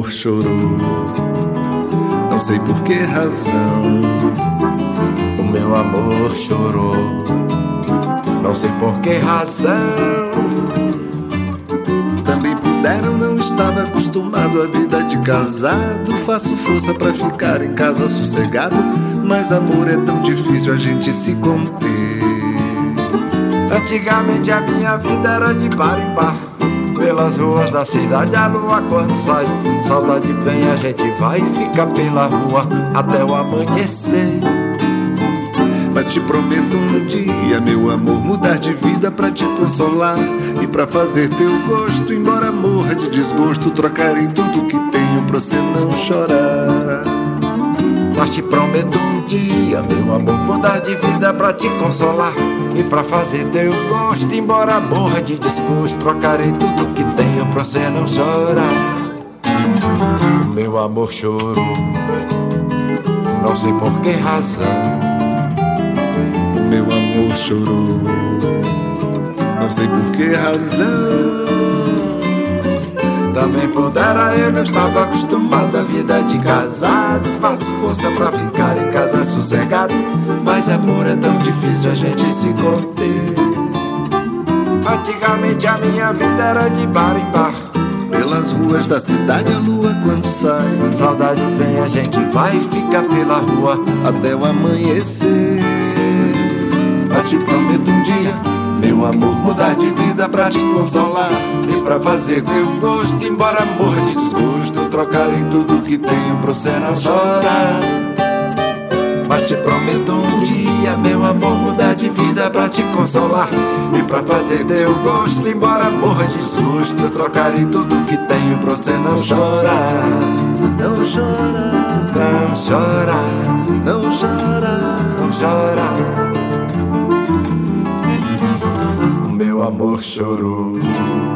amor chorou, não sei por que razão. O meu amor chorou, não sei por que razão. Também puderam, não estava acostumado à vida de casado. Faço força pra ficar em casa sossegado, mas amor é tão difícil a gente se conter. Antigamente a minha vida era de bar em bar, pelas ruas da cidade a lua quando sai. Saudade vem, a gente vai e fica pela rua até o amanhecer. Mas te prometo um dia, meu amor, mudar de vida pra te consolar e pra fazer teu gosto. Embora morra de desgosto, trocarei tudo que tenho pra você não chorar. Mas te prometo um dia, meu amor, mudar de vida pra te consolar e pra fazer teu gosto. Embora morra de desgosto, trocarei tudo que tenho pra você não chorar. O meu amor chorou, não sei por que razão. O meu amor chorou, não sei por que razão. Também pudera, eu não estava acostumado à vida de casado. Faço força pra ficar em casa sossegado, mas amor é tão difícil a gente se conter. Antigamente a minha vida era de bar em bar, pelas ruas da cidade a lua quando sai. Saudade vem, a gente vai e fica pela rua até o amanhecer. Mas te prometo um dia, meu amor, mudar de vida pra te consolar e pra fazer teu gosto. Embora morra de desgosto, trocarei tudo que tenho pra você não chorar. Mas te prometo um dia, meu amor, mudar de vida pra te consolar e pra fazer teu gosto. Embora morra de desgosto, trocarei tudo que tenho pra você não chorar. Não chora, não chora, não chora, não chora. Meu amor chorou.